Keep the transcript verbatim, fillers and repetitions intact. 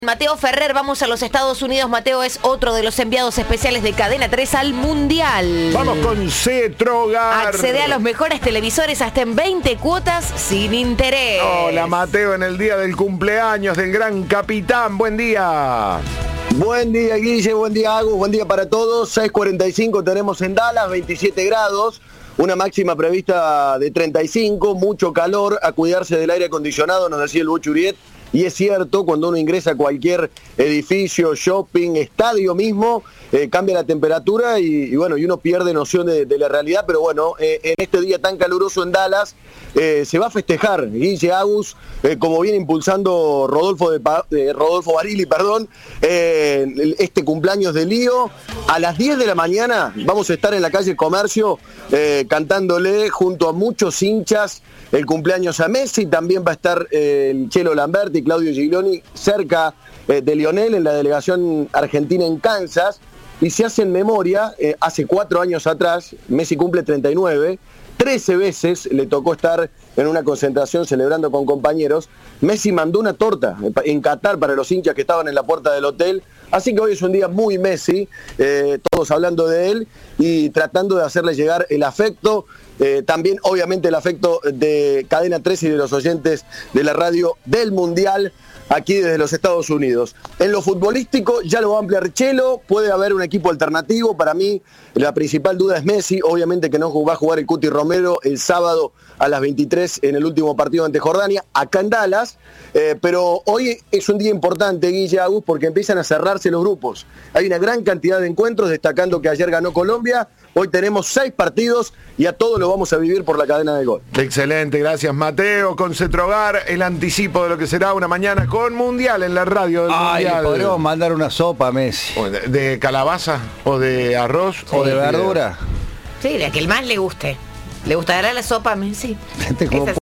Mateo Ferrer, vamos a los Estados Unidos. Mateo es otro de los enviados especiales de Cadena tres al Mundial. Vamos con Cetrogar. Accede a los mejores televisores hasta en veinte cuotas sin interés. Hola Mateo, en el día del cumpleaños del gran capitán. Buen día. Buen día Guille, buen día Agus, buen día para todos. seis cuarenta y cinco tenemos en Dallas, veintisiete grados. Una máxima prevista de treinta y cinco, mucho calor, a cuidarse del aire acondicionado, nos decía el Bocho Uriet. Y es cierto, cuando uno ingresa a cualquier edificio, shopping, estadio mismo, eh, cambia la temperatura y, y bueno, y uno pierde noción de, de la realidad, pero bueno, eh, en este día tan caluroso en Dallas, eh, se va a festejar, Guille, Agus, eh, como viene impulsando Rodolfo, de pa eh, Rodolfo Barili, perdón, eh, este cumpleaños de Lío. A las diez de la mañana vamos a estar en la calle Comercio eh, cantándole junto a muchos hinchas el cumpleaños a Messi. También va a estar eh, el Chelo Lamberti y Claudio Giglioni cerca eh, de Lionel en la delegación argentina en Kansas. Y se hace en memoria, eh, hace cuatro años atrás, Messi cumple treinta y nueve, trece veces le tocó estar en una concentración celebrando con compañeros. Messi mandó una torta en Qatar para los hinchas que estaban en la puerta del hotel. Así que hoy es un día muy Messi, eh, todos hablando de él y tratando de hacerle llegar el afecto. Eh, también obviamente el afecto de Cadena tres y de los oyentes de la radio del Mundial aquí desde los Estados Unidos. En lo futbolístico ya lo va a ampliar Chelo, puede haber un equipo alternativo. Para mí la principal duda es Messi, obviamente que no va a jugar el Cuti Romero el sábado a las veintitrés en el último partido ante Jordania, acá en Dallas, eh, pero hoy es un día importante, Guille, Agus, porque empiezan a cerrarse los grupos. Hay una gran cantidad de encuentros, destacando que ayer ganó Colombia. Hoy tenemos seis partidos y a todos lo vamos a vivir por la cadena de Gol. Excelente, gracias Mateo. Con Cetrogar, el anticipo de lo que será una mañana con Mundial en la radio del Ay, Mundial. podríamos mandar una sopa a Messi. O de, de calabaza, o de arroz, Sí, o de verdura. Sí, la que el más le guste. ¿Le gustará la sopa a Messi? Este como